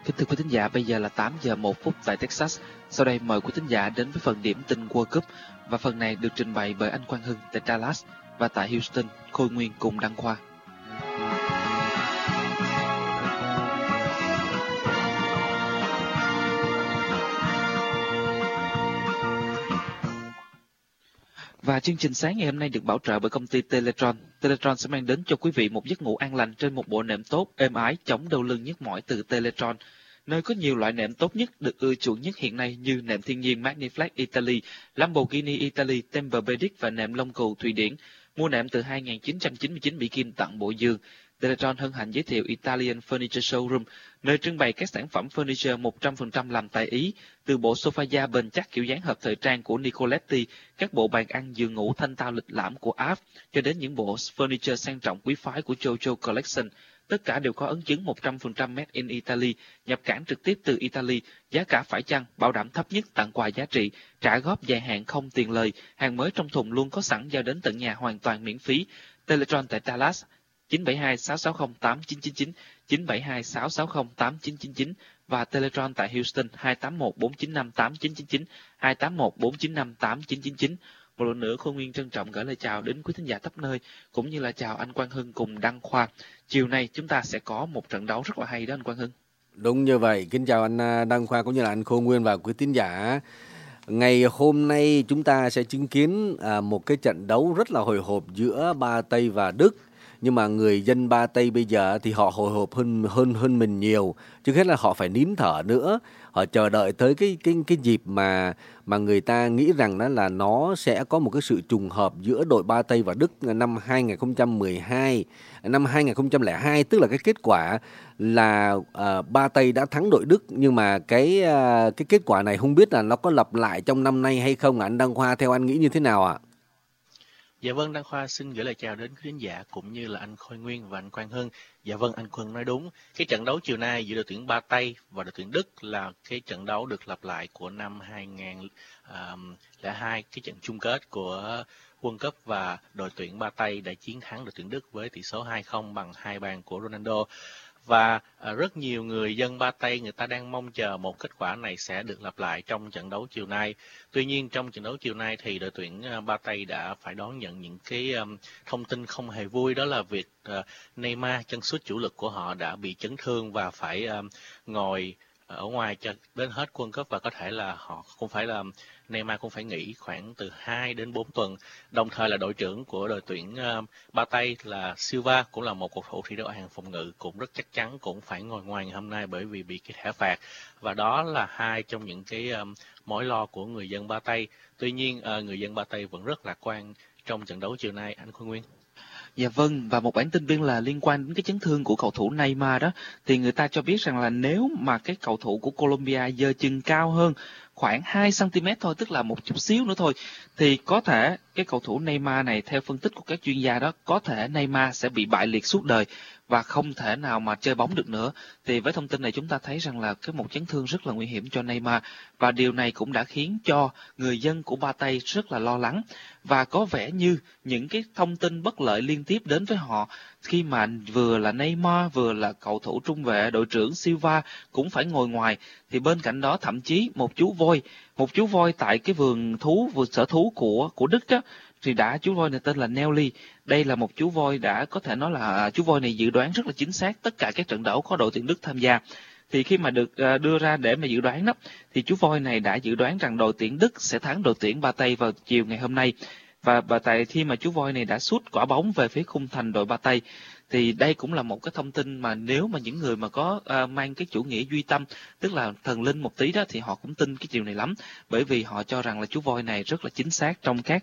Kính thưa quý thính giả, bây giờ là 8 giờ 1 phút tại Texas. Sau đây mời quý thính giả đến với phần điểm tin World Cup, và phần này được trình bày bởi anh Quang Hưng tại Dallas và tại Houston, Khôi Nguyên cùng Đăng Khoa. Và chương trình sáng ngày hôm nay được bảo trợ bởi công ty Teletron. Teletron sẽ mang đến cho quý vị một giấc ngủ an lành trên một bộ nệm tốt, êm ái, chống đau lưng nhức mỏi từ Teletron. Nơi có nhiều loại nệm tốt nhất, được ưa chuộng nhất hiện nay như nệm thiên nhiên Magniflex Italy, Lamborghini Italy, Tempur-Pedic và nệm lông cừu Thụy Điển. Mua nệm từ 2.999 Mỹ Kim tặng bộ giường. Teletron hân hạnh giới thiệu Italian Furniture Showroom, nơi trưng bày các sản phẩm furniture 100% làm tại Ý, từ bộ sofa da bền chắc kiểu dáng hợp thời trang của Nicoletti, các bộ bàn ăn giường ngủ thanh tao lịch lãm của App, cho đến những bộ furniture sang trọng quý phái của Jojo Collection. Tất cả đều có ấn chứng 100% Made in Italy, nhập cảng trực tiếp từ Italy, giá cả phải chăng, bảo đảm thấp nhất, tặng quà giá trị, trả góp dài hạn không tiền lời, hàng mới trong thùng luôn có sẵn giao đến tận nhà hoàn toàn miễn phí. Teletron tại Dallas 972 660 8999, 972 660 8999 và Teletron tại Houston 281 495 8999, 281 495 8999. Một lần nữa, Khôi Nguyên trân trọng gửi lời chào đến quý thính giả khắp nơi, cũng như là chào anh Quang Hưng cùng Đăng Khoa. Chiều nay chúng ta sẽ có một trận đấu rất là hay đó anh Quang Hưng. Đúng như vậy, kính chào anh Đăng Khoa cũng như là anh Khôi Nguyên và quý thính giả. Ngày hôm nay chúng ta sẽ chứng kiến một cái trận đấu rất là hồi hộp giữa Ba Tây và Đức. Nhưng mà người dân Ba Tây bây giờ thì họ hồi hộp hơn mình nhiều. Trước hết là họ phải nín thở nữa. Họ chờ đợi tới cái dịp mà người ta nghĩ rằng đó là nó sẽ có một cái sự trùng hợp giữa đội Ba Tây và Đức năm 2012, năm 2002, tức là cái kết quả là Ba Tây đã thắng đội Đức, nhưng mà cái kết quả này không biết là nó có lặp lại trong năm nay hay không. Anh Đăng Khoa, theo anh nghĩ như thế nào ạ? Dạ vâng, Đăng Khoa xin gửi lời chào đến quý khán giả cũng như là anh Khôi Nguyên và anh Quang Hưng. Dạ vâng, anh Quang nói đúng. Cái trận đấu chiều nay giữa đội tuyển Ba Tây và đội tuyển Đức là cái trận đấu được lặp lại của năm 2002, cái trận chung kết của World Cup, và đội tuyển Ba Tây đã chiến thắng đội tuyển Đức với tỷ số 2-0 bằng 2 bàn của Ronaldo. Và rất nhiều người dân Ba Tây người ta đang mong chờ một kết quả này sẽ được lặp lại trong trận đấu chiều nay. Tuy nhiên trong trận đấu chiều nay thì đội tuyển Ba Tây đã phải đón nhận những cái thông tin không hề vui, đó là việc Neymar, chân sút chủ lực của họ, đã bị chấn thương và phải ngồi ở ngoài cho đến hết World Cup, và có thể là họ cũng phải là Neymar cũng phải nghỉ khoảng từ 2 đến 4 tuần. Đồng thời là đội trưởng của đội tuyển Ba Tây là Silva, cũng là một cầu thủ thi đấu ở hàng phòng ngự, cũng rất chắc chắn cũng phải ngồi ngoài ngày hôm nay bởi vì bị cái thẻ phạt. Và đó là hai trong những cái mối lo của người dân Ba Tây. Tuy nhiên người dân Ba Tây vẫn rất lạc quan trong trận đấu chiều nay, anh Khôi Nguyên. Dạ vâng, và một bản tin riêng là liên quan đến cái chấn thương của cầu thủ Neymar đó, thì người ta cho biết rằng là nếu mà cái cầu thủ của Colombia giơ chân cao hơn khoảng 2 cm thôi, tức là một chút xíu nữa thôi, thì có thể cái cầu thủ Neymar này, theo phân tích của các chuyên gia đó, có thể Neymar sẽ bị bại liệt suốt đời và không thể nào mà chơi bóng được nữa. Thì với thông tin này chúng ta thấy rằng là cái một chấn thương rất là nguy hiểm cho Neymar, và điều này cũng đã khiến cho người dân của Ba Tây rất là lo lắng, và có vẻ như những cái thông tin bất lợi liên tiếp đến với họ khi mà vừa là Neymar vừa là cầu thủ trung vệ đội trưởng Silva cũng phải ngồi ngoài. Thì bên cạnh đó thậm chí một chú voi tại cái vườn sở thú của Đức đó, thì chú voi này tên là Nelly. Đây là một chú voi đã có thể nói là chú voi này dự đoán rất là chính xác tất cả các trận đấu có đội tuyển Đức tham gia. Thì khi mà được đưa ra để mà dự đoán đó, thì chú voi này đã dự đoán rằng đội tuyển Đức sẽ thắng đội tuyển Ba Tây vào chiều ngày hôm nay. Và tại khi mà chú voi này đã sút quả bóng về phía khung thành đội Ba Tây, thì đây cũng là một cái thông tin mà nếu mà những người mà có mang cái chủ nghĩa duy tâm, tức là thần linh một tí đó, thì họ cũng tin cái điều này lắm, bởi vì họ cho rằng là chú voi này rất là chính xác trong các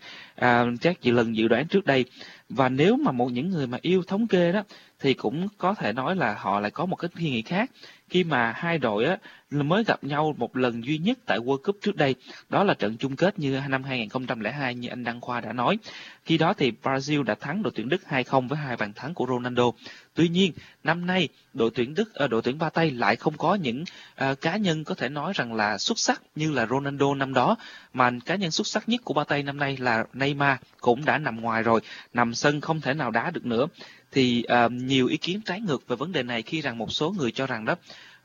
lần dự đoán trước đây. Và nếu mà những người mà yêu thống kê đó, thì cũng có thể nói là họ lại có một cái suy nghĩ khác, khi mà hai đội á mới gặp nhau một lần duy nhất tại World Cup trước đây, đó là trận chung kết như năm 2002 như anh Đăng Khoa đã nói. Khi đó thì Brazil đã thắng đội tuyển Đức 2-0 với 2 bàn thắng của Ronaldo. Tuy nhiên năm nay đội tuyển Ba Tây lại không có những cá nhân có thể nói rằng là xuất sắc như là Ronaldo năm đó, mà cá nhân xuất sắc nhất của Ba Tây năm nay là Neymar cũng đã nằm ngoài rồi, nằm sân không thể nào đá được nữa. Thì nhiều ý kiến trái ngược về vấn đề này, khi rằng một số người cho rằng đó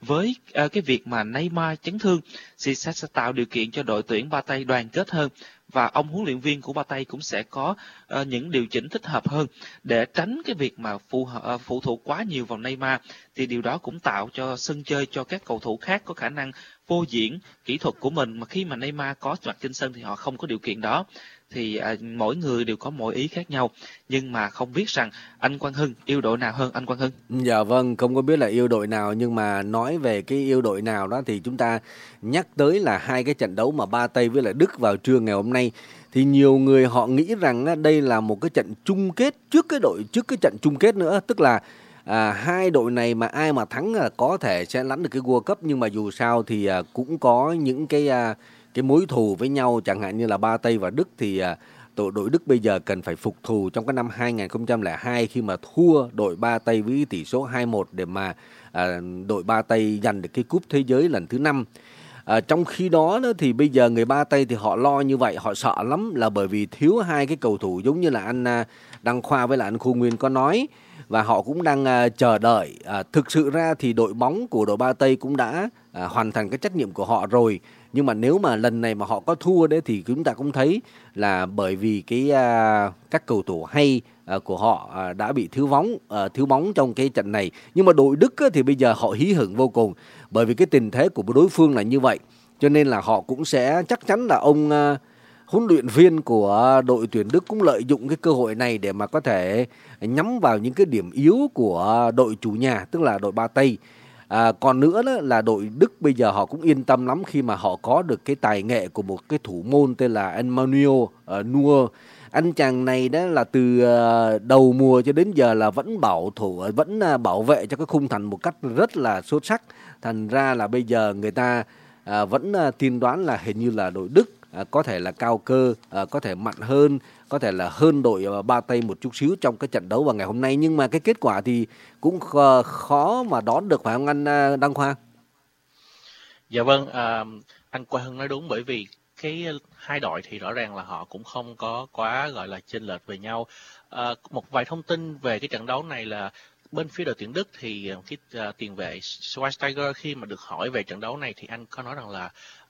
với cái việc mà Neymar chấn thương thì sẽ tạo điều kiện cho đội tuyển Ba Tây đoàn kết hơn, và ông huấn luyện viên của Ba Tây cũng sẽ có những điều chỉnh thích hợp hơn để tránh cái việc mà phụ thuộc quá nhiều vào Neymar. Thì điều đó cũng tạo cho sân chơi cho các cầu thủ khác có khả năng phô diễn kỹ thuật của mình, mà khi mà Neymar có mặt trên sân thì họ không có điều kiện đó. Thì mỗi người đều có mỗi ý khác nhau, nhưng mà không biết rằng anh Quang Hưng yêu đội nào hơn anh Quang Hưng? Dạ vâng, không có biết là yêu đội nào, nhưng mà nói về cái yêu đội nào đó thì chúng ta nhắc tới là hai cái trận đấu mà Ba Tây với lại Đức vào trưa ngày hôm nay. Thì nhiều người họ nghĩ rằng đây là một cái trận chung kết trước cái trận chung kết nữa, tức là hai đội này mà ai mà thắng có thể sẽ lăn được cái World Cup, nhưng mà dù sao thì cũng có những cái mối thù với nhau, chẳng hạn như là Ba Tây và Đức thì đội Đức bây giờ cần phải phục thù trong cái năm 2002 khi mà thua đội Ba Tây với tỷ số 2-1 để mà đội Ba Tây giành được cái cúp thế giới lần thứ 5. Trong khi đó thì bây giờ người Ba Tây thì họ lo như vậy, họ sợ lắm là bởi vì thiếu hai cái cầu thủ giống như là anh Đăng Khoa với lại anh Khôi Nguyên có nói, và họ cũng đang chờ đợi. Thực sự ra thì đội bóng của đội Ba Tây cũng đã hoàn thành cái trách nhiệm của họ rồi, nhưng mà nếu mà lần này mà họ có thua đấy thì chúng ta cũng thấy là bởi vì các cầu thủ hay của họ đã bị thiếu bóng trong cái trận này. Nhưng mà đội Đức thì bây giờ họ hí hửng vô cùng, bởi vì cái tình thế của đối phương là như vậy, cho nên là họ cũng sẽ chắc chắn là ông huấn luyện viên của đội tuyển Đức cũng lợi dụng cái cơ hội này để mà có thể nhắm vào những cái điểm yếu của đội chủ nhà, tức là đội Ba Tây. Còn nữa đó là đội Đức bây giờ họ cũng yên tâm lắm khi mà họ có được cái tài nghệ của một cái thủ môn tên là Emmanuel Neuer. Anh chàng này đó là từ đầu mùa cho đến giờ là vẫn bảo vệ cho cái khung thành một cách rất là xuất sắc. Thành ra là bây giờ người ta vẫn tiên đoán là hình như là đội Đức có thể là cao cơ, có thể mạnh hơn, có thể là hơn đội Ba Tây một chút xíu trong cái trận đấu vào ngày hôm nay. Nhưng mà cái kết quả thì cũng khó mà đoán được, phải không anh Đăng Khoa? Dạ vâng, anh Quang Hưng nói đúng, bởi vì cái hai đội thì rõ ràng là họ cũng không có quá gọi là chênh lệch về nhau. Một vài thông tin về cái trận đấu này là bên phía đội tuyển Đức thì cái tiền vệ Schweinsteiger khi mà được hỏi về trận đấu này thì anh có nói rằng là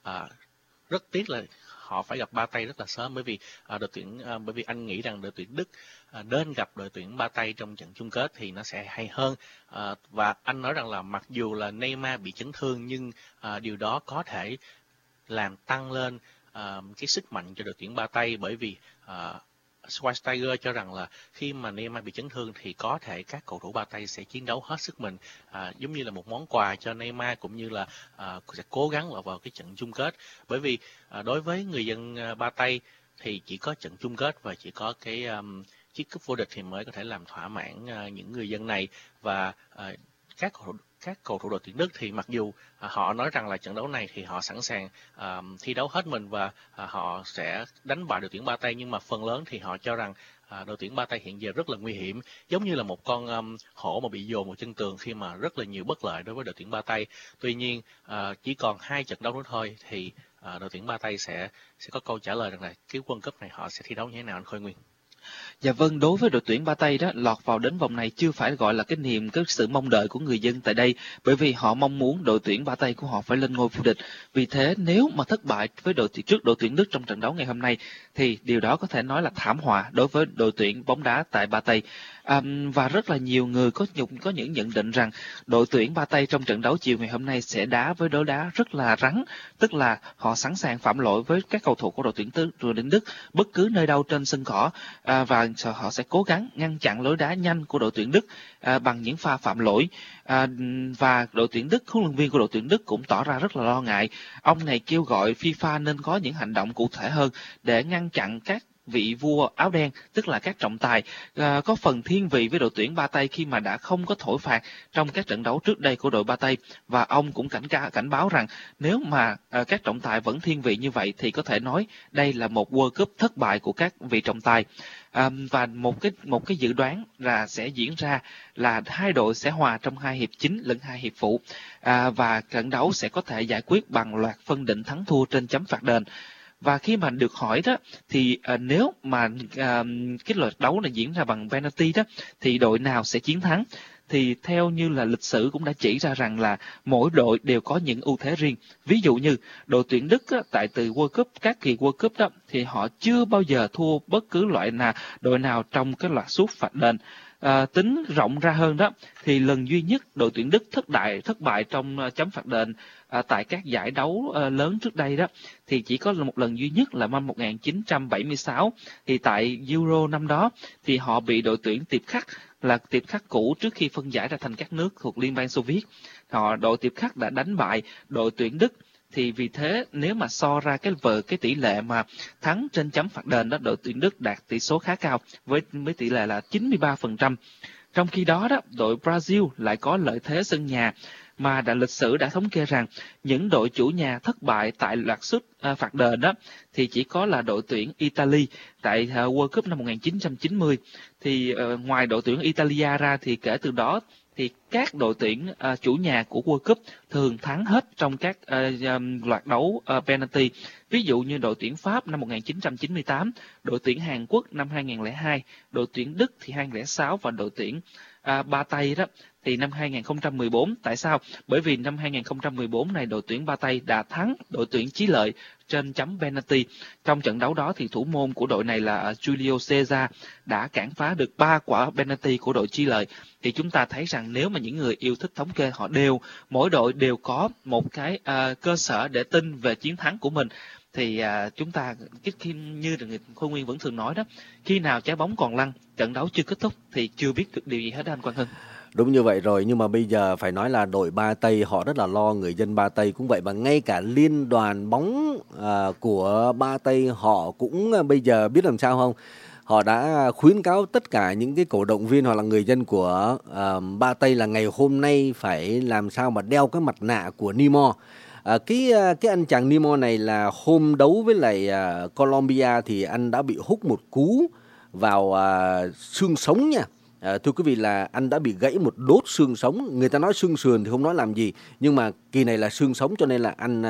rất tiếc là họ phải gặp Ba Tây rất là sớm, bởi vì bởi vì anh nghĩ rằng đội tuyển Đức nên gặp đội tuyển Ba Tây trong trận chung kết thì nó sẽ hay hơn. Và anh nói rằng là mặc dù là Neymar bị chấn thương nhưng điều đó có thể làm tăng lên cái sức mạnh cho đội tuyển Ba Tây, bởi vì Schweinsteiger cho rằng là khi mà Neymar bị chấn thương thì có thể các cầu thủ Ba Tây sẽ chiến đấu hết sức mình, giống như là một món quà cho Neymar, cũng như là sẽ cố gắng vào cái trận chung kết. Bởi vì đối với người dân Ba Tây thì chỉ có trận chung kết và chỉ có cái chiếc cúp vô địch thì mới có thể làm thỏa mãn những người dân này. Và các cầu thủ đội tuyển Đức thì mặc dù họ nói rằng là trận đấu này thì họ sẵn sàng thi đấu hết mình và họ sẽ đánh bại đội tuyển Ba Tây, nhưng mà phần lớn thì họ cho rằng đội tuyển Ba Tây hiện giờ rất là nguy hiểm, giống như là một con hổ mà bị dồn một chân tường khi mà rất là nhiều bất lợi đối với đội tuyển Ba Tây. Tuy nhiên chỉ còn 2 trận đấu nữa thôi thì đội tuyển Ba Tây sẽ có câu trả lời rằng là cái World Cup này họ sẽ thi đấu như thế nào, anh Khôi Nguyên? Dạ vâng, đối với đội tuyển Ba Tây đó, lọt vào đến vòng này chưa phải gọi là cái sự mong đợi của người dân tại đây, bởi vì họ mong muốn đội tuyển Ba Tây của họ phải lên ngôi vô địch. Vì thế nếu mà thất bại với trước đội tuyển Đức trong trận đấu ngày hôm nay thì điều đó có thể nói là thảm họa đối với đội tuyển bóng đá tại Ba Tây. Và rất là nhiều người có những nhận định rằng đội tuyển Ba Tây trong trận đấu chiều ngày hôm nay sẽ đá với đối đá rất là rắn, tức là họ sẵn sàng phạm lỗi với các cầu thủ của đội tuyển Đức bất cứ nơi đâu trên sân cỏ, và họ sẽ cố gắng ngăn chặn lối đá nhanh của đội tuyển Đức bằng những pha phạm lỗi. Và đội tuyển Đức, huấn luyện viên của đội tuyển Đức cũng tỏ ra rất là lo ngại. Ông này kêu gọi FIFA nên có những hành động cụ thể hơn để ngăn chặn các vị vua áo đen, tức là các trọng tài có phần thiên vị với đội tuyển Ba Tây khi mà đã không có thổi phạt trong các trận đấu trước đây của đội Ba Tây. Và ông cũng cảnh báo rằng nếu mà các trọng tài vẫn thiên vị như vậy thì có thể nói đây là một World Cup thất bại của các vị trọng tài. Và một cái dự đoán là sẽ diễn ra là hai đội sẽ hòa trong 2 hiệp chính lẫn 2 hiệp phụ, và trận đấu sẽ có thể giải quyết bằng loạt phân định thắng thua trên chấm phạt đền. Và khi mà được hỏi đó thì nếu mà cái loạt đấu này diễn ra bằng penalty đó thì đội nào sẽ chiến thắng, thì theo như là lịch sử cũng đã chỉ ra rằng là mỗi đội đều có những ưu thế riêng. Ví dụ như đội tuyển Đức á, tại từ World Cup, các kỳ World Cup đó thì họ chưa bao giờ thua bất cứ đội nào trong cái loạt sút phạt đền. Tính rộng ra hơn đó thì lần duy nhất đội tuyển Đức thất bại trong chấm phạt đền tại các giải đấu lớn trước đây đó thì chỉ có một lần duy nhất là năm 1976, thì tại Euro năm đó thì họ bị đội tuyển Tiệp Khắc cũ trước khi phân giải ra thành các nước thuộc Liên bang Xô Viết. Đội Tiệp Khắc đã đánh bại đội tuyển Đức, thì vì thế nếu mà so ra cái tỷ lệ mà thắng trên chấm phạt đền đó, đội tuyển Đức đạt tỷ số khá cao với tỷ lệ là 93%. Trong khi đó đội Brazil lại có lợi thế sân nhà, mà lịch sử đã thống kê rằng những đội chủ nhà thất bại tại loạt sút phạt đền đó thì chỉ có là đội tuyển Italy tại World Cup năm 1990. Thì ngoài đội tuyển Italia ra thì kể từ đó thì các đội tuyển chủ nhà của World Cup thường thắng hết trong các loạt đấu penalty. Ví dụ như đội tuyển Pháp năm 1998, đội tuyển Hàn Quốc năm 2002, đội tuyển Đức thì 2006 và đội tuyển Ba Tây đó thì năm 2014. Tại sao? Bởi vì năm 2014 này đội tuyển Ba Tây đã thắng đội tuyển Chí Lợi trên chấm penalty. Trong trận đấu đó thì thủ môn của đội này là Julio Cesar đã cản phá được 3 quả penalty của đội Chí Lợi. Thì chúng ta thấy rằng nếu mà những người yêu thích thống kê, mỗi đội đều có một cái cơ sở để tin về chiến thắng của mình. Thì chúng ta như người Khôi Nguyên vẫn thường nói đó, khi nào trái bóng còn lăn, trận đấu chưa kết thúc thì chưa biết được điều gì hết, anh Quang Hưng. Đúng như vậy rồi, nhưng mà bây giờ phải nói là đội Ba Tây họ rất là lo, người dân Ba Tây cũng vậy, và ngay cả liên đoàn bóng của Ba Tây họ cũng bây giờ biết làm sao không? Họ đã khuyến cáo tất cả những cái cổ động viên hoặc là người dân của Ba Tây là ngày hôm nay phải làm sao mà đeo cái mặt nạ của Neymar. Cái anh chàng Neymar này là hôm đấu với lại Colombia thì anh đã bị húc một cú vào xương sống nha. Thưa quý vị, là anh đã bị gãy một đốt xương sống. Người ta nói xương sườn thì không nói làm gì, nhưng mà kỳ này là xương sống, cho nên là anh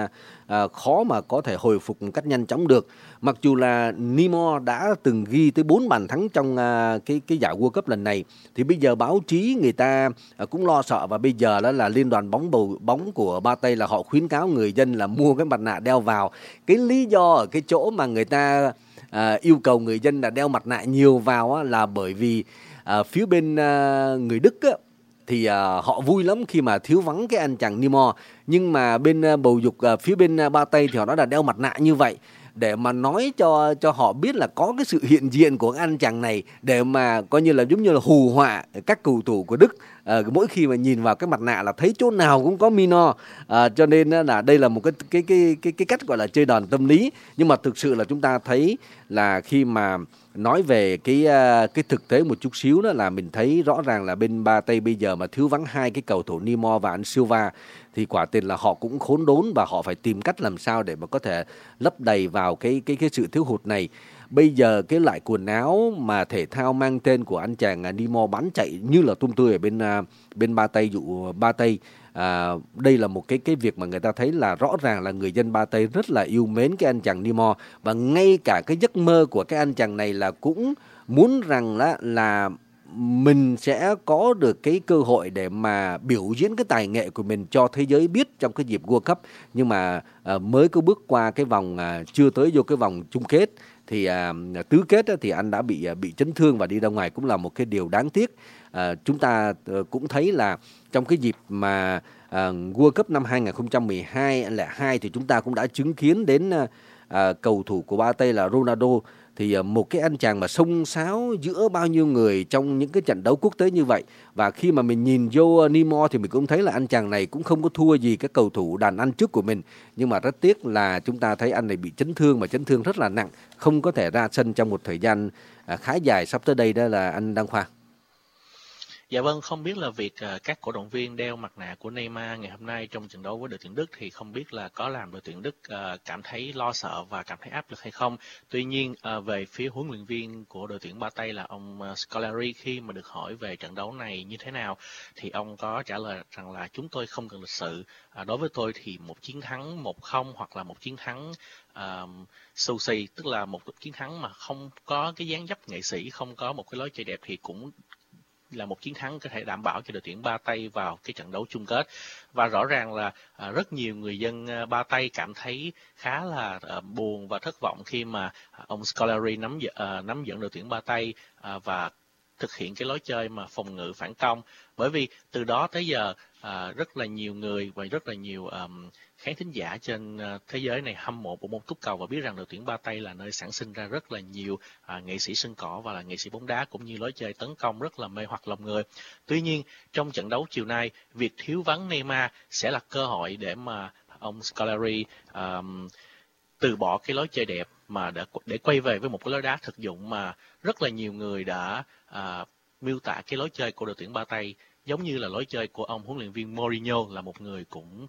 khó mà có thể hồi phục một cách nhanh chóng được. Mặc dù là Neymar đã từng ghi tới 4 bàn thắng trong cái giải World Cup lần này, thì bây giờ báo chí người ta cũng lo sợ, và bây giờ đó là liên đoàn bóng của Ba Tây là họ khuyến cáo người dân là mua cái mặt nạ đeo vào. Cái lý do ở cái chỗ mà người ta yêu cầu người dân là đeo mặt nạ nhiều vào là bởi vì phía bên người Đức á, thì họ vui lắm khi mà thiếu vắng cái anh chàng Neymar. Nhưng mà bên bầu dục phía bên Ba Tây thì họ nói là đeo mặt nạ như vậy để mà nói cho họ biết là có cái sự hiện diện của anh chàng này, để mà coi như là giống như là hù họa các cầu thủ của Đức. Mỗi khi mà nhìn vào cái mặt nạ là thấy chỗ nào cũng có Mino, cho nên là đây là một cái cách gọi là chơi đòn tâm lý. Nhưng mà thực sự là chúng ta thấy là khi mà nói về cái thực tế một chút xíu đó, là mình thấy rõ ràng là bên Ba Tây bây giờ mà thiếu vắng hai cái cầu thủ Neymar và anh Silva thì quả tiền là họ cũng khốn đốn, và họ phải tìm cách làm sao để mà có thể lấp đầy vào cái sự thiếu hụt này. Bây giờ cái loại quần áo mà thể thao mang tên của anh chàng Neymar bán chạy như là tôm tươi ở bên Ba Tây, dụ Ba Tây. Đây là một cái việc mà người ta thấy là rõ ràng là người dân Ba Tây rất là yêu mến cái anh chàng Neymar, và ngay cả cái giấc mơ của cái anh chàng này là cũng muốn rằng là mình sẽ có được cái cơ hội để mà biểu diễn cái tài nghệ của mình cho thế giới biết trong cái dịp World Cup. Nhưng mà mới có bước qua cái vòng chưa tới vô cái vòng chung kết, thì tứ kết thì anh đã bị chấn thương và đi ra ngoài, cũng là một cái điều đáng tiếc. Chúng ta cũng thấy là trong cái dịp mà World Cup năm 2012 thì chúng ta cũng đã chứng kiến đến cầu thủ của Ba Tây là Ronaldo. Thì một cái anh chàng mà xông xáo giữa bao nhiêu người trong những cái trận đấu quốc tế như vậy. Và khi mà mình nhìn vô Neymar thì mình cũng thấy là anh chàng này cũng không có thua gì các cầu thủ đàn anh trước của mình. Nhưng mà rất tiếc là chúng ta thấy anh này bị chấn thương, mà chấn thương rất là nặng, không có thể ra sân trong một thời gian khá dài sắp tới đây, đó là anh Đăng Khoa. Dạ vâng, không biết là việc các cổ động viên đeo mặt nạ của Neymar ngày hôm nay trong trận đấu với đội tuyển Đức thì không biết là có làm đội tuyển Đức cảm thấy lo sợ và cảm thấy áp lực hay không. Tuy nhiên về phía huấn luyện viên của đội tuyển Ba Tây là ông Scolari, khi mà được hỏi về trận đấu này như thế nào thì ông có trả lời rằng là chúng tôi không cần lịch sự. Đối với tôi thì một chiến thắng 1-0 hoặc là một chiến thắng xù xì, tức là một chiến thắng mà không có cái dáng dấp nghệ sĩ, không có một cái lối chơi đẹp thì cũng là một chiến thắng có thể đảm bảo cho đội tuyển Ba Tây vào cái trận đấu chung kết. Và rõ ràng là rất nhiều người dân Ba Tây cảm thấy khá là buồn và thất vọng khi mà ông Scolari nắm dẫn đội tuyển Ba Tây và thực hiện cái lối chơi mà phòng ngự phản công, bởi vì từ đó tới giờ rất là nhiều người và rất là nhiều khán thính giả trên thế giới này hâm mộ bộ môn túc cầu và biết rằng đội tuyển Ba Tây là nơi sản sinh ra rất là nhiều nghệ sĩ sân cỏ và là nghệ sĩ bóng đá, cũng như lối chơi tấn công rất là mê hoặc lòng người. Tuy nhiên trong trận đấu chiều nay, việc thiếu vắng Neymar sẽ là cơ hội để mà ông Scolari từ bỏ cái lối chơi đẹp mà để quay về với một cái lối đá thực dụng mà rất là nhiều người đã miêu tả cái lối chơi của đội tuyển Ba Tây giống như là lối chơi của ông huấn luyện viên Mourinho, là một người cũng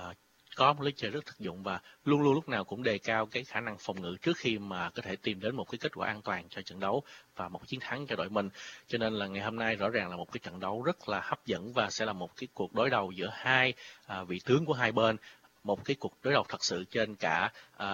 có một lối chơi rất thực dụng và luôn luôn lúc nào cũng đề cao cái khả năng phòng ngự trước khi mà có thể tìm đến một cái kết quả an toàn cho trận đấu và một chiến thắng cho đội mình. Cho nên là ngày hôm nay rõ ràng là một cái trận đấu rất là hấp dẫn và sẽ là một cái cuộc đối đầu giữa hai vị tướng của hai bên, một cái cuộc đối đầu thật sự trên cả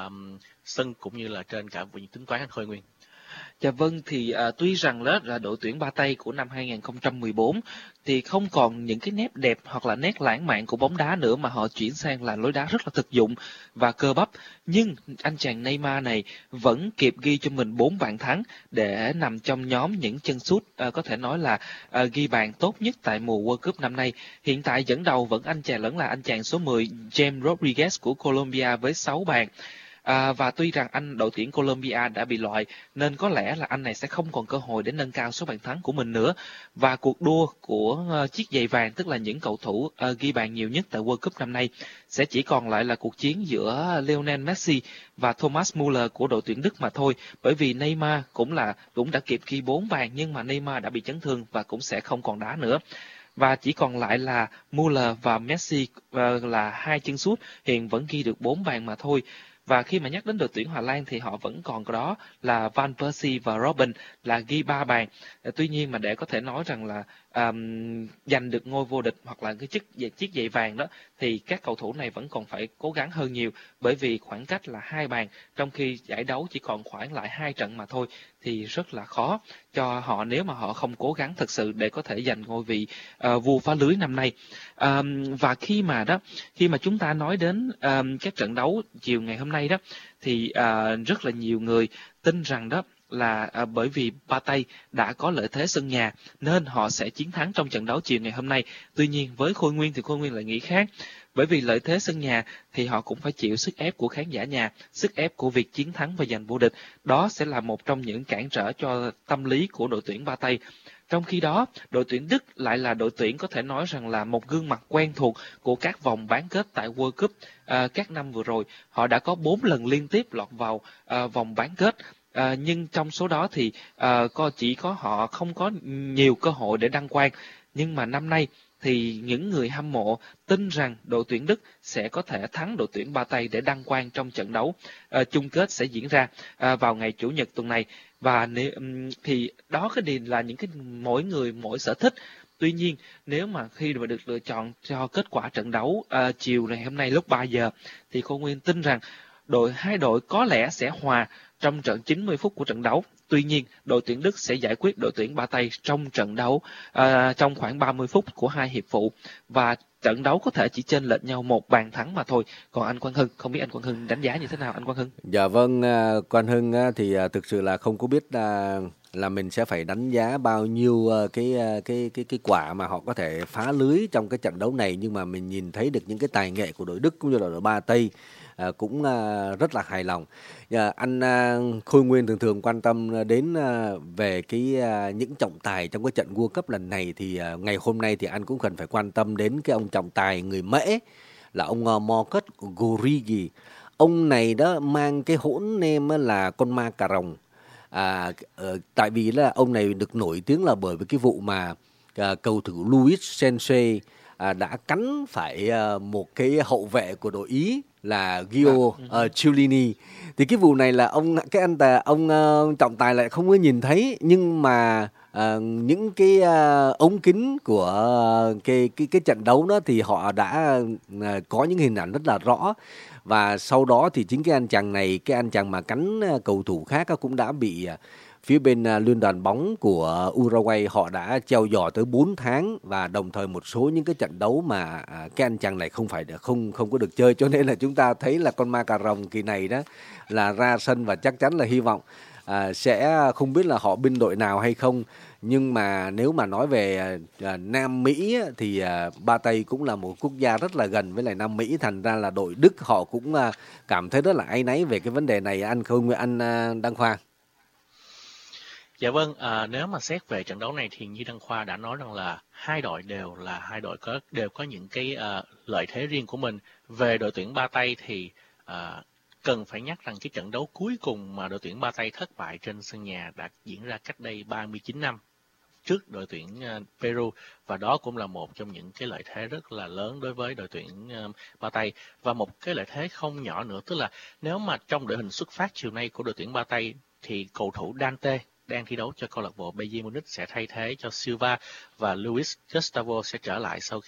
sân cũng như là trên cả những tính toán Khôi Nguyên. Dạ vâng, thì tuy rằng đó là đội tuyển Ba Tây của năm 2014 thì không còn những cái nét đẹp hoặc là nét lãng mạn của bóng đá nữa, mà họ chuyển sang là lối đá rất là thực dụng và cơ bắp. Nhưng anh chàng Neymar này vẫn kịp ghi cho mình 4 bàn thắng để nằm trong nhóm những chân sút có thể nói là ghi bàn tốt nhất tại mùa World Cup năm nay. Hiện tại dẫn đầu vẫn anh chàng số 10 James Rodriguez của Colombia với 6 bàn. Và tuy rằng đội tuyển Colombia đã bị loại nên có lẽ là anh này sẽ không còn cơ hội để nâng cao số bàn thắng của mình nữa. Và cuộc đua của chiếc giày vàng, tức là những cầu thủ ghi bàn nhiều nhất tại World Cup năm nay, sẽ chỉ còn lại là cuộc chiến giữa Lionel Messi và Thomas Müller của đội tuyển Đức mà thôi. Bởi vì Neymar cũng đã kịp ghi 4 bàn, nhưng mà Neymar đã bị chấn thương và cũng sẽ không còn đá nữa. Và chỉ còn lại là Müller và Messi là hai chân sút hiện vẫn ghi được 4 bàn mà thôi. Và khi mà nhắc đến đội tuyển Hà Lan thì họ vẫn còn có đó là Van Persie và Robben là ghi 3 bàn. Tuy nhiên mà để có thể nói rằng là giành được ngôi vô địch hoặc là cái chiếc giày vàng đó thì các cầu thủ này vẫn còn phải cố gắng hơn nhiều, bởi vì khoảng cách là 2 bàn trong khi giải đấu chỉ còn khoảng lại 2 trận mà thôi, thì rất là khó cho họ nếu mà họ không cố gắng thực sự để có thể giành ngôi vị vua phá lưới năm nay. Và khi mà chúng ta nói đến các trận đấu chiều ngày hôm nay đó thì rất là nhiều người tin rằng đó là bởi vì Ba Tây đã có lợi thế sân nhà nên họ sẽ chiến thắng trong trận đấu chiều ngày hôm nay. Tuy nhiên với Khôi Nguyên thì Khôi Nguyên lại nghĩ khác. Bởi vì lợi thế sân nhà thì họ cũng phải chịu sức ép của khán giả nhà, sức ép của việc chiến thắng và giành vô địch. Đó sẽ là một trong những cản trở cho tâm lý của đội tuyển Ba Tây. Trong khi đó, đội tuyển Đức lại là đội tuyển có thể nói rằng là một gương mặt quen thuộc của các vòng bán kết tại World Cup các năm vừa rồi. Họ đã có 4 lần liên tiếp lọt vào vòng bán kết. Nhưng trong số đó thì chỉ có họ không có nhiều cơ hội để đăng quang. Nhưng mà năm nay thì những người hâm mộ tin rằng đội tuyển Đức sẽ có thể thắng đội tuyển Ba Tây để đăng quang trong trận đấu chung kết sẽ diễn ra vào ngày Chủ nhật tuần này. Và thì đó cái điều là những cái mỗi người mỗi sở thích. Tuy nhiên nếu mà khi mà được lựa chọn cho kết quả trận đấu chiều ngày hôm nay lúc 3 giờ thì Khôi Nguyên tin rằng hai đội có lẽ sẽ hòa trong trận 90 phút của trận đấu. Tuy nhiên, đội tuyển Đức sẽ giải quyết đội tuyển Ba Tây trong trận đấu trong khoảng 30 phút của hai hiệp phụ, và trận đấu có thể chỉ chênh lệch nhau 1 bàn thắng mà thôi. Còn anh Quang Hưng, không biết anh Quang Hưng đánh giá như thế nào anh Quang Hưng? Dạ vâng, Quang Hưng thì thực sự là không có biết là mình sẽ phải đánh giá bao nhiêu cái quả mà họ có thể phá lưới trong cái trận đấu này, nhưng mà mình nhìn thấy được những cái tài nghệ của đội Đức cũng như là đội Ba Tây cũng rất là hài lòng. Anh Khôi Nguyên thường quan tâm đến về những trọng tài trong cái trận World Cup lần này, thì ngày hôm nay thì anh cũng cần phải quan tâm đến cái ông trọng tài người Mễ là ông Marcus Gurigi. Ông này đó mang cái hỗn name là con ma cà rồng. Tại vì là ông này được nổi tiếng là bởi vì cái vụ mà cầu thủ Luis Sense đã cắn phải một cái hậu vệ của đội Ý là Gio Chiellini. Thì cái vụ này là ông trọng tài lại không có nhìn thấy, nhưng mà những cái ống kính của cái trận đấu đó thì họ đã có những hình ảnh rất là rõ. Và sau đó thì chính cái anh chàng mà cắn cầu thủ khác cũng đã bị phía bên liên đoàn bóng của Uruguay họ đã treo giò tới 4 tháng, và đồng thời một số những cái trận đấu mà cái anh chàng này không có được chơi, cho nên là chúng ta thấy là con ma cà rồng kỳ này đó là ra sân và chắc chắn là hy vọng sẽ không biết là họ binh đội nào hay không. Nhưng mà nếu mà nói về Nam Mỹ thì Ba Tây cũng là một quốc gia rất là gần với lại Nam Mỹ, thành ra là đội Đức họ cũng cảm thấy rất là áy náy về cái vấn đề này. Anh Đăng Khoa. Dạ vâng, nếu mà xét về trận đấu này thì như Đăng Khoa đã nói rằng là hai đội đều có những cái lợi thế riêng của mình. Về đội tuyển Ba Tây thì cần phải nhắc rằng cái trận đấu cuối cùng mà đội tuyển Ba Tây thất bại trên sân nhà đã diễn ra cách đây 39 năm trước đội tuyển Peru, và đó cũng là một trong những cái lợi thế rất là lớn đối với đội tuyển Ba Tây. Và một cái lợi thế không nhỏ nữa, tức là nếu mà trong đội hình xuất phát chiều nay của đội tuyển Ba Tây thì cầu thủ Dante đang thi đấu cho câu lạc bộ Bayern Munich sẽ thay thế cho Silva, và Luis Gustavo sẽ trở lại sau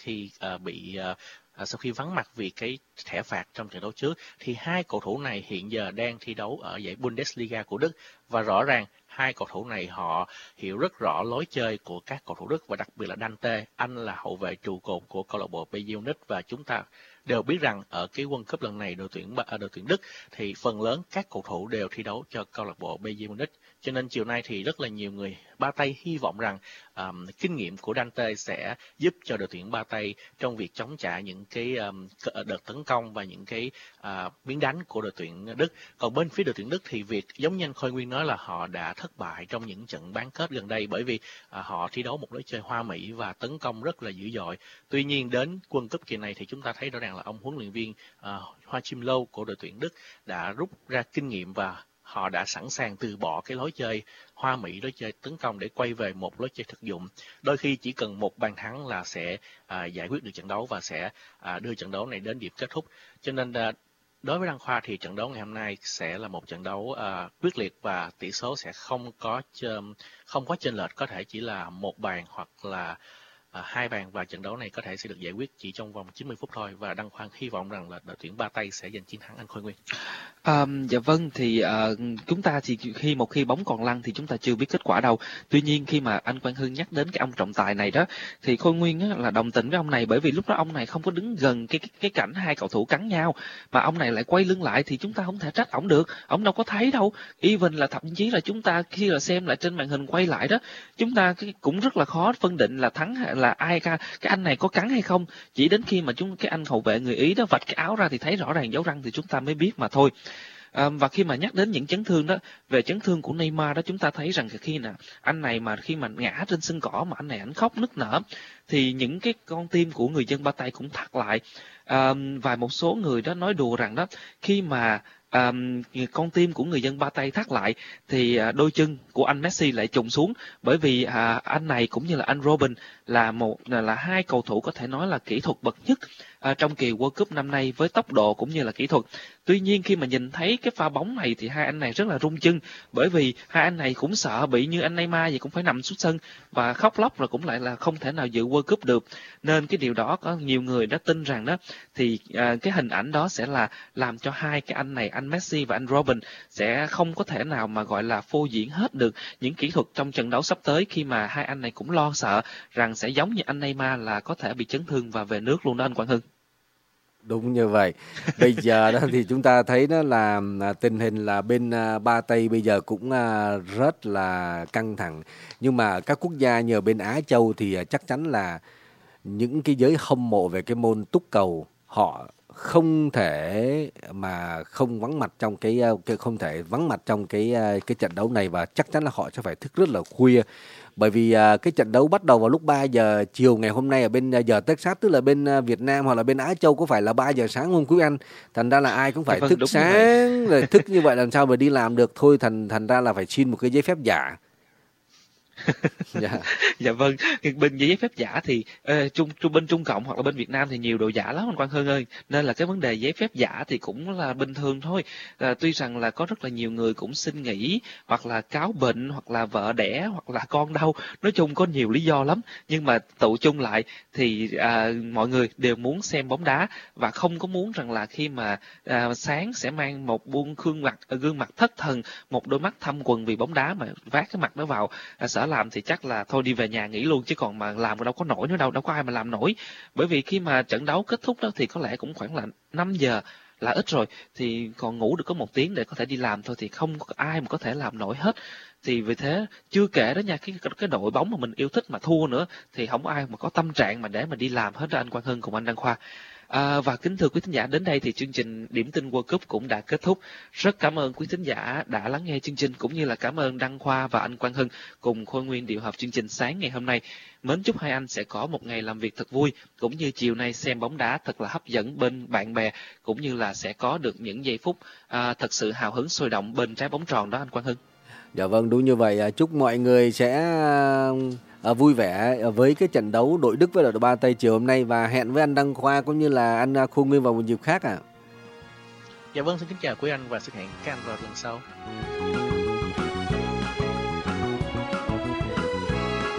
khi vắng mặt vì cái thẻ phạt trong trận đấu trước. Thì hai cầu thủ này hiện giờ đang thi đấu ở giải Bundesliga của Đức, và rõ ràng hai cầu thủ này họ hiểu rất rõ lối chơi của các cầu thủ Đức, và đặc biệt là Dante, anh là hậu vệ trụ cột của câu lạc bộ Bayern Munich, và chúng ta đều biết rằng ở cái World Cup lần này đội tuyển Đức thì phần lớn các cầu thủ đều thi đấu cho câu lạc bộ Bayern Munich. Cho nên chiều nay thì rất là nhiều người Ba Tây hy vọng rằng kinh nghiệm của Dante sẽ giúp cho đội tuyển Ba Tây trong việc chống trả những cái đợt tấn công và những cái biến đánh của đội tuyển Đức. Còn bên phía đội tuyển Đức thì việc giống như anh Khôi Nguyên nói là họ đã thất bại trong những trận bán kết gần đây, bởi vì họ thi đấu một lối chơi hoa mỹ và tấn công rất là dữ dội. Tuy nhiên đến World Cup kỳ này thì chúng ta thấy rõ ràng là ông huấn luyện viên Hoa Chim Lâu của đội tuyển Đức đã rút ra kinh nghiệm, và họ đã sẵn sàng từ bỏ cái lối chơi hoa mỹ, lối chơi tấn công để quay về một lối chơi thực dụng. Đôi khi chỉ cần một bàn thắng là sẽ giải quyết được trận đấu và sẽ đưa trận đấu này đến điểm kết thúc. Cho nên đối với Đăng Khoa thì trận đấu ngày hôm nay sẽ là một trận đấu quyết liệt, và tỷ số sẽ không có chênh lệch, có thể chỉ là một bàn hoặc là 2 bàn, và trận đấu này có thể sẽ được giải quyết chỉ trong vòng 90 phút thôi. Và Đăng Khoa hy vọng rằng là đội tuyển Ba Tây sẽ giành chiến thắng, anh Khôi Nguyên. Dạ vâng, thì chúng ta thì khi bóng còn lăn thì chúng ta chưa biết kết quả đâu. Tuy nhiên khi mà anh Quang Hưng nhắc đến cái ông trọng tài này đó thì Khôi Nguyên á, là đồng tình với ông này, bởi vì lúc đó ông này không có đứng gần cái cảnh hai cầu thủ cắn nhau, mà ông này lại quay lưng lại thì chúng ta không thể trách ổng được, ổng đâu có thấy đâu. Even là thậm chí là chúng ta khi là xem lại trên màn hình quay lại đó, chúng ta cũng rất là khó phân định là thắng là ai, cái anh này có cắn hay không. Chỉ đến khi mà cái anh hậu vệ người Ý đó vạch cái áo ra thì thấy rõ ràng dấu răng thì chúng ta mới biết mà thôi. Và khi mà nhắc đến những chấn thương đó, về chấn thương của Neymar đó, chúng ta thấy rằng khi anh này mà khi mà ngã trên sân cỏ mà anh này anh khóc nức nở thì những cái con tim của người dân Ba Tây cũng thắt lại. Và một số người đó nói đùa rằng đó, khi mà con tim của người dân Ba Tây thắt lại thì đôi chân của anh Messi lại trùng xuống, bởi vì anh này cũng như là anh Robin là hai cầu thủ có thể nói là kỹ thuật bậc nhất trong kỳ World Cup năm nay với tốc độ cũng như là kỹ thuật. Tuy nhiên khi mà nhìn thấy cái pha bóng này thì hai anh này rất là rung chân, bởi vì hai anh này cũng sợ bị như anh Neymar vậy, cũng phải nằm xuống sân và khóc lóc, rồi cũng lại là không thể nào dự World Cup được. Nên cái điều đó có nhiều người đã tin rằng đó thì cái hình ảnh đó sẽ là làm cho hai cái anh này, anh Messi và anh Robin, sẽ không có thể nào mà gọi là phô diễn hết được những kỹ thuật trong trận đấu sắp tới, khi mà hai anh này cũng lo sợ rằng sẽ giống như anh Neymar là có thể bị chấn thương và về nước luôn đó anh Quang Hưng. Đúng như vậy. Bây giờ đó thì chúng ta thấy đó là tình hình là bên Ba Tây bây giờ cũng rất là căng thẳng. Nhưng mà các quốc gia nhờ bên Á Châu thì chắc chắn là những cái giới hâm mộ về cái môn túc cầu họ không thể mà không vắng mặt trong cái trận đấu này, và chắc chắn là họ sẽ phải thức rất là khuya. Bởi vì cái trận đấu bắt đầu vào lúc 3 giờ chiều ngày hôm nay ở bên giờ Texas, tức là bên Việt Nam hoặc là bên Á Châu có phải là 3 giờ sáng không quý anh? Thành ra là ai cũng phải thức sáng, rồi thức như vậy làm sao mà đi làm được thôi, thành ra là phải xin một cái giấy phép giả. Dạ. Dạ vâng, bên giấy phép giả thì bên Trung Cộng hoặc là bên Việt Nam thì nhiều đồ giả lắm anh Quang Hưng ơi, nên là cái vấn đề giấy phép giả thì cũng là bình thường thôi. Tuy rằng là có rất là nhiều người cũng xin nghỉ hoặc là cáo bệnh hoặc là vợ đẻ hoặc là con đau, nói chung có nhiều lý do lắm, nhưng mà tụ chung lại thì mọi người đều muốn xem bóng đá và không có muốn rằng là khi mà sáng sẽ mang một buông gương mặt thất thần, một đôi mắt thâm quầng vì bóng đá mà vác cái mặt đó vào sở làm thì chắc là thôi đi về nhà nghỉ luôn, chứ còn mà làm đâu có nổi nữa đâu có ai mà làm nổi. Bởi vì khi mà trận đấu kết thúc đó thì có lẽ cũng khoảng là 5 giờ là ít rồi, thì còn ngủ được có 1 tiếng để có thể đi làm thôi, thì không có ai mà có thể làm nổi hết. Thì vì thế chưa kể đó nha, cái đội bóng mà mình yêu thích mà thua nữa thì không có ai mà có tâm trạng mà để mà đi làm hết đó anh Quang Hưng cùng anh Đăng Khoa. Và kính thưa quý thính giả, đến đây thì chương trình Điểm tin World Cup cũng đã kết thúc. Rất cảm ơn quý thính giả đã lắng nghe chương trình, cũng như là cảm ơn Đăng Khoa và anh Quang Hưng cùng Khôi Nguyên điều hợp chương trình sáng ngày hôm nay. Mến chúc hai anh sẽ có một ngày làm việc thật vui, cũng như chiều nay xem bóng đá thật là hấp dẫn bên bạn bè, cũng như là sẽ có được những giây phút thật sự hào hứng sôi động bên trái bóng tròn đó anh Quang Hưng. Dạ vâng, đúng như vậy. Chúc mọi người sẽ vui vẻ với cái trận đấu đội Đức với đội Ba Tây chiều hôm nay, và hẹn với anh Đăng Khoa cũng như là anh Khôi Nguyên vào một dịp khác ạ. Dạ vâng, xin kính chào quý anh và xin hẹn các anh vào lần sau.